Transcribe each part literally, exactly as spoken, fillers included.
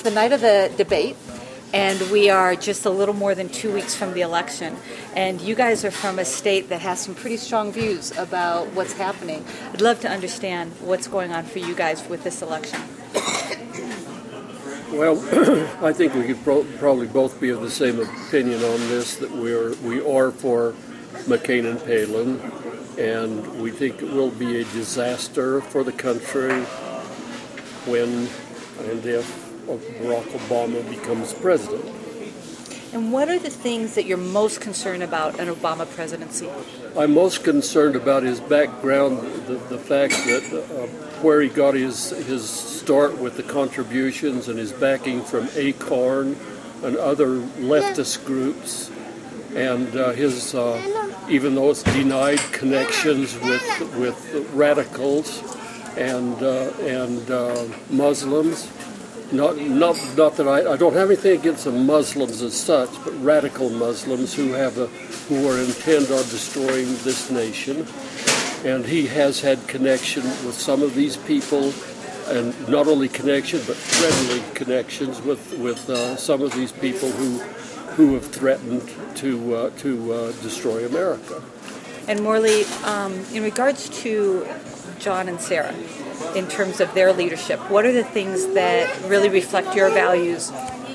the night of the debate, and we are just a little more than two weeks from the election. And you guys are from a state that has some pretty strong views about what's happening. I'd love to understand what's going on for you guys with this election. Well, I think we could pro- probably both be of the same opinion on this, that we're, we are for McCain and Palin, and we think it will be a disaster for the country when and if Barack Obama becomes president. And what are the things that you're most concerned about an Obama presidency? I'm most concerned about his background, the, the fact that uh, where he got his, his start with the contributions and his backing from ACORN and other leftist groups, and uh, his, uh, even though it's denied connections with, with radicals and, uh, and uh, Muslims. Not, not, not that I, I don't have anything against the Muslims as such, but radical Muslims who have a, who are intent on destroying this nation. And he has had connection with some of these people, and not only connection, but friendly connections with with uh, some of these people who who have threatened to uh, to uh, destroy America. And Morley, um, in regards to John and Sarah, in terms of their leadership, what are the things that really reflect your values?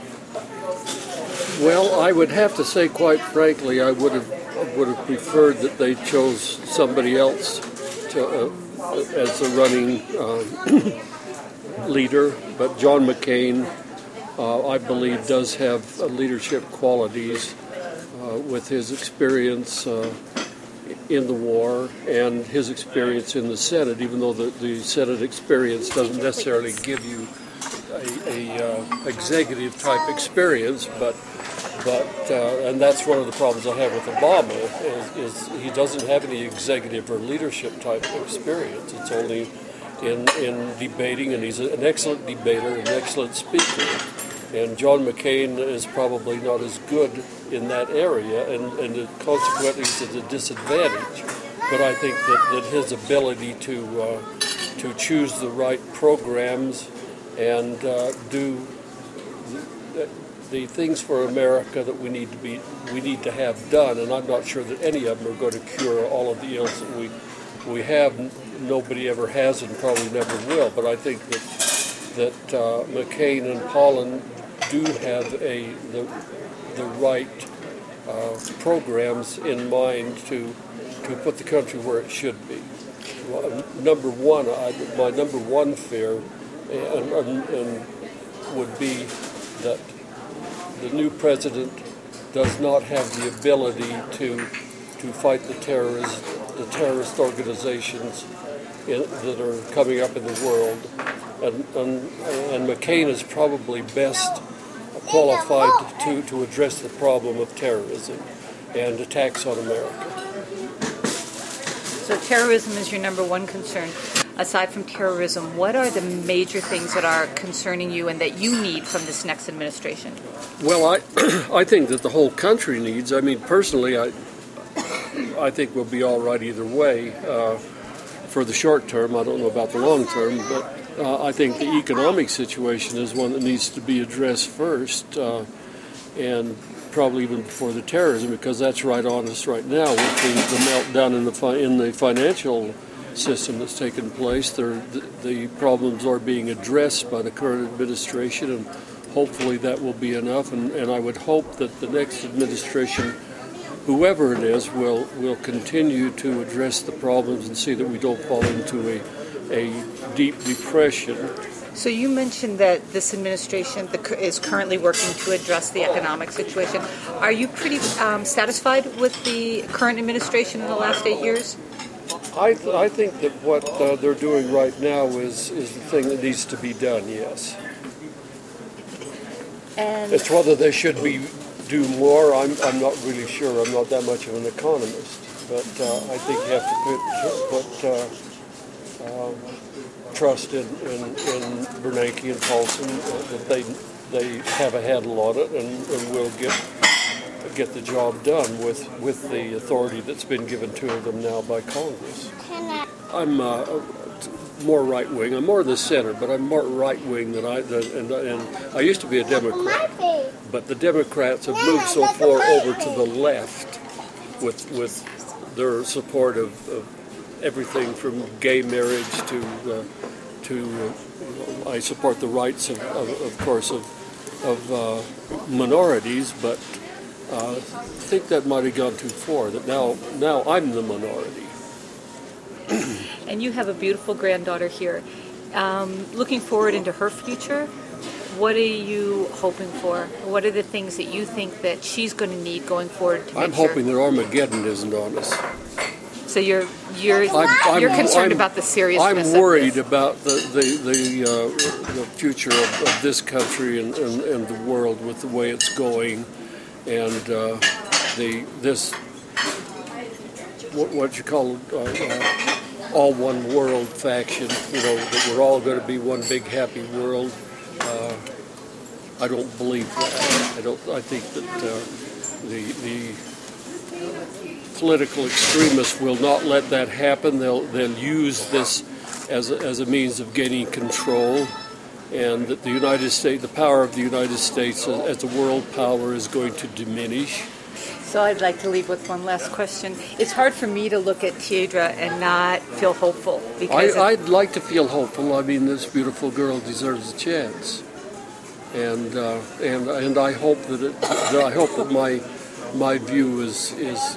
Well, I would have to say, quite frankly, I would have would have preferred that they chose somebody else to, uh, as a running uh, leader. But John McCain, uh, I believe, does have uh, leadership qualities uh, with his experience uh, in the war and his experience in the Senate, even though the, the Senate experience doesn't necessarily give you a, a uh, executive type experience, but but uh, and that's one of the problems I have with Obama is, is he doesn't have any executive or leadership type experience. It's only in in debating, and he's an excellent debater, an excellent speaker. And John McCain is probably not as good in that area, and, and it consequently is at a disadvantage. But I think that, that his ability to uh, to choose the right programs and uh, do the, the things for America that we need to be we need to have done, and I'm not sure that any of them are going to cure all of the ills that we we have. Nobody ever has, and probably never will. But I think that that uh, McCain and Palin do have a the the right uh, programs in mind to to put the country where it should be. Well, number one, I, my number one fear and, and, and would be that the new president does not have the ability to to fight the terrorist the terrorist organizations in, that are coming up in the world, and and, and McCain is probably best qualified to, to address the problem of terrorism and attacks on America. So terrorism is your number one concern. Aside from terrorism, what are the major things that are concerning you and that you need from this next administration? Well, I I think that the whole country needs. I mean, personally, I I think we'll be all right either way. Uh, for the short term, I don't know about the long term, but uh, I think the economic situation is one that needs to be addressed first, uh, and probably even before the terrorism, because that's right on us right now with the, the meltdown in the fi- in the financial system that's taken place. There, the, the problems are being addressed by the current administration, and hopefully that will be enough. And, and I would hope that the next administration, whoever it is, will will continue to address the problems and see that we don't fall into a a deep depression. So you mentioned that this administration is currently working to address the economic situation. Are you pretty um, satisfied with the current administration in the last eight years? I, th- I think that what uh, they're doing right now is, is the thing that needs to be done, yes. And it's whether they should be do more, I'm, I'm not really sure. I'm not that much of an economist. But uh, I think you have to put, put uh, um, trust in, in, in Bernanke and Paulson, uh, that they they have a handle on it and, and will get get the job done with, with the authority that's been given to them now by Congress. I'm uh, more right wing. I'm more in the center, but I'm more right wing than I. Than, and, and I used to be a Democrat, but the Democrats have moved so far over to the left with with their support of, of everything from gay marriage to uh, to. Uh, I support the rights of, of, of course, of of uh, minorities, but uh, I think that might have gone too far. That now now I'm the minority. And you have a beautiful granddaughter here. Um, looking forward into her future, what are you hoping for? What are the things that you think that she's going to need going forward to make I'm hoping that Armageddon isn't on us. So you're you're I'm, I'm, you're concerned I'm, about the seriousness. I'm worried of this. about the the the, uh, the future of, of this country and, and, and the world with the way it's going, and uh, the this what, what you call uh, uh, all one world faction. You know, that we're all going to be one big happy world. Uh, I don't believe that. I don't. I think that uh, the the political extremists will not let that happen. They'll they'll use this as a, as a means of gaining control, and that the United States, the power of the United States as, as a world power, is going to diminish. So I'd like to leave with one last question. It's hard for me to look at Tiedra and not feel hopeful because I, I'd like to feel hopeful. I mean, this beautiful girl deserves a chance, and uh, and and I hope that it, that I hope that my my view is is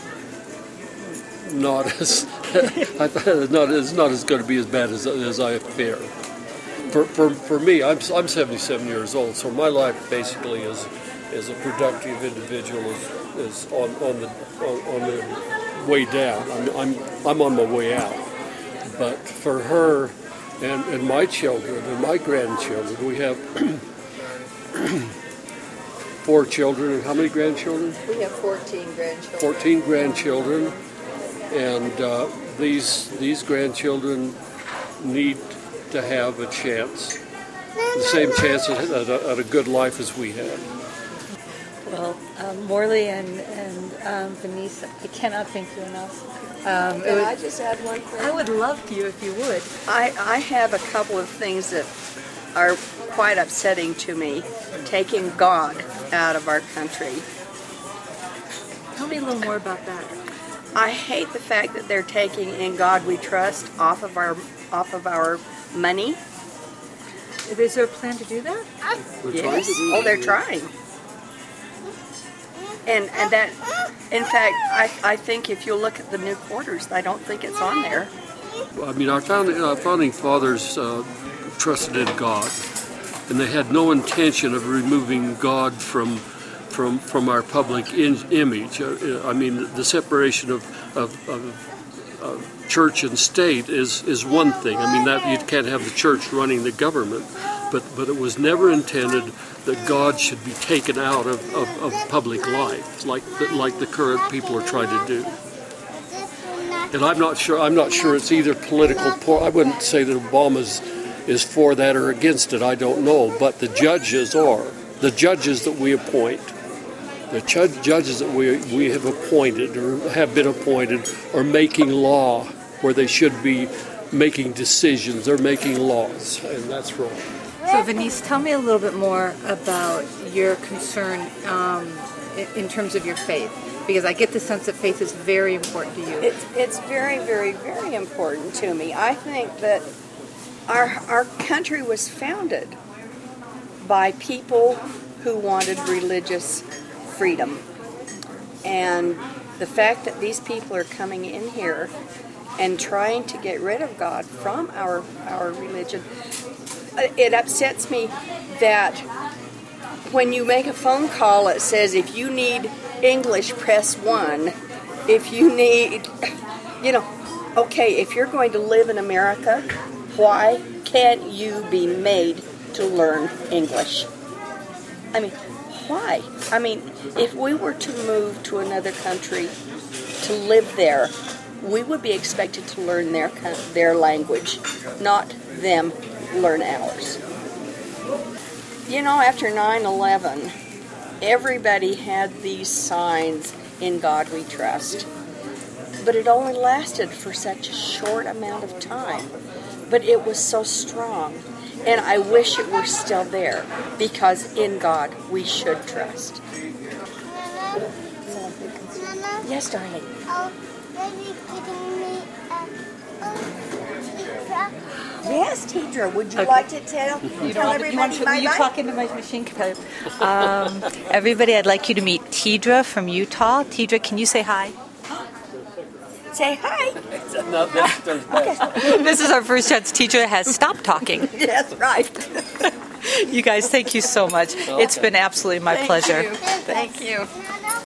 not as not as not as going to be as bad as as I fear. For for for me, I'm I'm seventy-seven years old, so my life basically is is a productive individual is is on on the on, on the way down. I'm I'm I'm on my way out. But for her and and my children and my grandchildren, we have four children and how many grandchildren? We have fourteen grandchildren. fourteen grandchildren, and uh, these these grandchildren need to have a chance, the same chance at a, at a good life as we had. Well, um, Morley and and um, Venice, I cannot thank you enough. Um, Can was, I just add one thing? I would love you if you would. I, I have a couple of things that are quite upsetting to me, taking God out of our country. Tell me a little more about that. I hate the fact that they're taking "In God We Trust" off of our off of our money. Is there a plan to do that? Yes. Oh, they're trying. And and that, in fact, I I think if you look at the new quarters, I don't think it's on there. I mean, our founding, our founding fathers uh, trusted in God, and they had no intention of removing God from from from our public in, image. Uh, I mean, the separation of, of, of, of church and state is, is one thing. I mean, that you can't have the church running the government, but but it was never intended that God should be taken out of, of, of public life, like the, like the current people are trying to do. And I'm not sure. I'm not sure it's either political. I wouldn't say that Obama's is for that or against it. I don't know. But the judges are. The judges that we appoint, the ju- judges that we we have appointed or have been appointed, are making law where they should be making decisions. They're making laws, and that's wrong. So, Venice, tell me a little bit more about your concern um, in, in terms of your faith, because I get the sense that faith is very important to you. It's it's very very very important to me. I think that our our country was founded by people who wanted religious freedom, and the fact that these people are coming in here and trying to get rid of God from our our religion, it upsets me that when you make a phone call, it says if you need English, press one. If you need, you know, okay, if you're going to live in America, why can't you be made to learn English? I mean, why? I mean, if we were to move to another country to live there, we would be expected to learn their their language, not them learn ours. You know, after nine eleven, everybody had these signs, "In God We Trust," but it only lasted for such a short amount of time. but it was so strong. And I wish it were still there, because in God we should trust. Mama, Mama, Yes, darling. oh, Daddy getting me a oh, pizza. Yes, Tidra, would you Okay. like to tell, You tell want, you want everybody to, my will you life? talk into my machine? Um, everybody, I'd like you to meet Tidra from Utah. Tidra, can you say hi? Say hi. No, that's, there's This is our first chance. Tidra has stopped talking. Yes, right. You guys, thank you so much. It's been absolutely my Thank pleasure. you. Thank you. Mama,